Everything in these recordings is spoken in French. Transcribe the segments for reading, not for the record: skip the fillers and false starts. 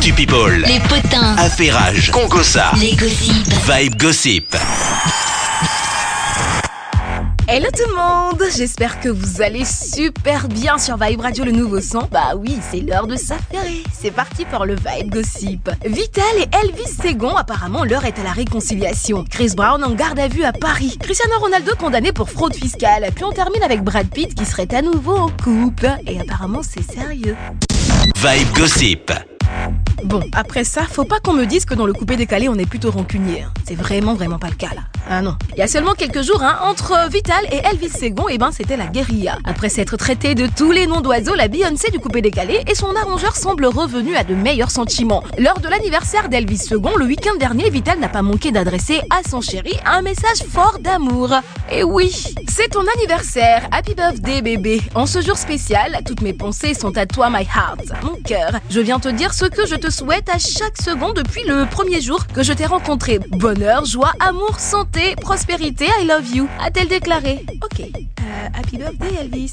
Actu People. Les potins. Affairage. Congossa. Les gossips. Vibe Gossip. Hello tout le monde, j'espère que vous allez super bien sur Vibe Radio, le nouveau son. Bah oui, c'est l'heure de s'affairer. C'est parti pour le Vibe Gossip. Vital et Elvis Segon, apparemment l'heure est à la réconciliation. Chris Brown en garde à vue à Paris. Cristiano Ronaldo condamné pour fraude fiscale. Puis on termine avec Brad Pitt qui serait à nouveau en couple. Et apparemment c'est sérieux. Vibe Gossip. Bon, après ça, faut pas qu'on me dise que dans le coupé-décalé, on est plutôt rancunier. C'est vraiment pas le cas, là. Ah non. Il y a seulement quelques jours, entre Vital et Elvis Segon, c'était la guérilla. Après s'être traité de tous les noms d'oiseaux, la Beyoncé du coupé-décalé et son arrangeur semblent revenus à de meilleurs sentiments. Lors de l'anniversaire d'Elvis Segon, le week-end dernier, Vital n'a pas manqué d'adresser à son chéri un message fort d'amour. Et oui, c'est ton anniversaire. Happy birthday, bébé. En ce jour spécial, toutes mes pensées sont à toi, my heart, mon cœur. Je viens te dire ce que je te souhaite à chaque seconde depuis le premier jour que je t'ai rencontré. Bonheur, joie, amour, santé, prospérité, I love you, a-t-elle déclaré. Ok, happy birthday Elvis.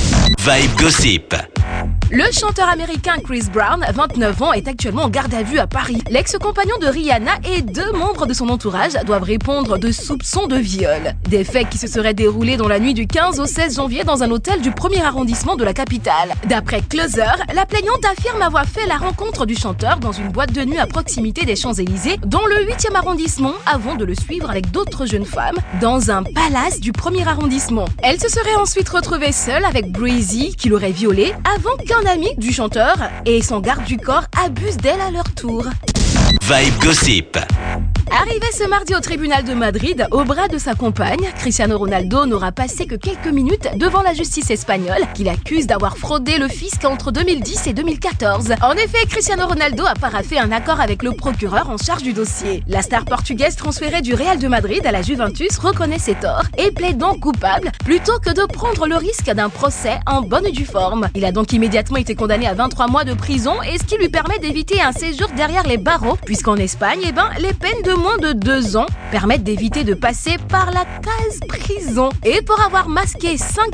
Vibe Gossip. Le chanteur américain Chris Brown, 29 ans, est actuellement en garde à vue à Paris. L'ex-compagnon de Rihanna et 2 membres de son entourage doivent répondre de soupçons de viol. Des faits qui se seraient déroulés dans la nuit du 15 au 16 janvier dans un hôtel du 1er arrondissement de la capitale. D'après Closer, la plaignante affirme avoir fait la rencontre du chanteur dans une boîte de nuit à proximité des Champs-Élysées, dans le 8e arrondissement, avant de le suivre avec d'autres jeunes femmes dans un palace du 1er arrondissement. Elle se serait ensuite retrouvée seule avec Breezy, qui l'aurait violée, avant qu'un ami du chanteur et son garde du corps abusent d'elle à leur tour. Vibe Gossip. Arrivé ce mardi au tribunal de Madrid, au bras de sa compagne, Cristiano Ronaldo n'aura passé que quelques minutes devant la justice espagnole, qui l'accuse d'avoir fraudé le fisc entre 2010 et 2014. En effet, Cristiano Ronaldo a paraphé un accord avec le procureur en charge du dossier. La star portugaise transférée du Real de Madrid à la Juventus reconnaît ses torts et plaide donc coupable, plutôt que de prendre le risque d'un procès en bonne et due forme. Il a donc immédiatement été condamné à 23 mois de prison, et ce qui lui permet d'éviter un séjour derrière les barreaux, puisqu'en Espagne, les peines de moins de 2 ans permettent d'éviter de passer par la case prison. Et pour avoir masqué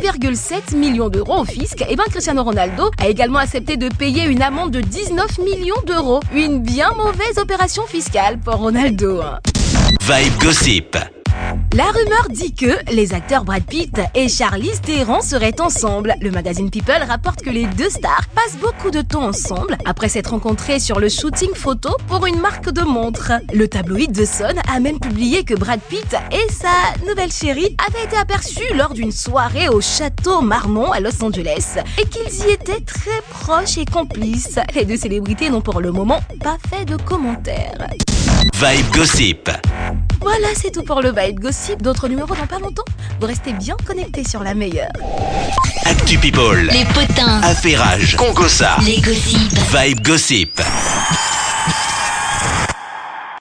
5,7 millions d'euros au fisc, Cristiano Ronaldo a également accepté de payer une amende de 19 millions d'euros. Une bien mauvaise opération fiscale pour Ronaldo. Vibe Gossip. La rumeur dit que les acteurs Brad Pitt et Charlize Theron seraient ensemble. Le magazine People rapporte que les 2 stars passent beaucoup de temps ensemble après s'être rencontrés sur le shooting photo pour une marque de montres. Le tabloïd The Sun a même publié que Brad Pitt et sa nouvelle chérie avaient été aperçus lors d'une soirée au château Marmont à Los Angeles et qu'ils y étaient très proches et complices. Les 2 célébrités n'ont pour le moment pas fait de commentaires. Vibe Gossip. Voilà, c'est tout pour le Vibe Gossip. D'autres numéros dans pas longtemps. Vous restez bien connectés sur la meilleure. Actu People. Les potins. Affairage. Congossa. Les gossips. Vibe Gossip.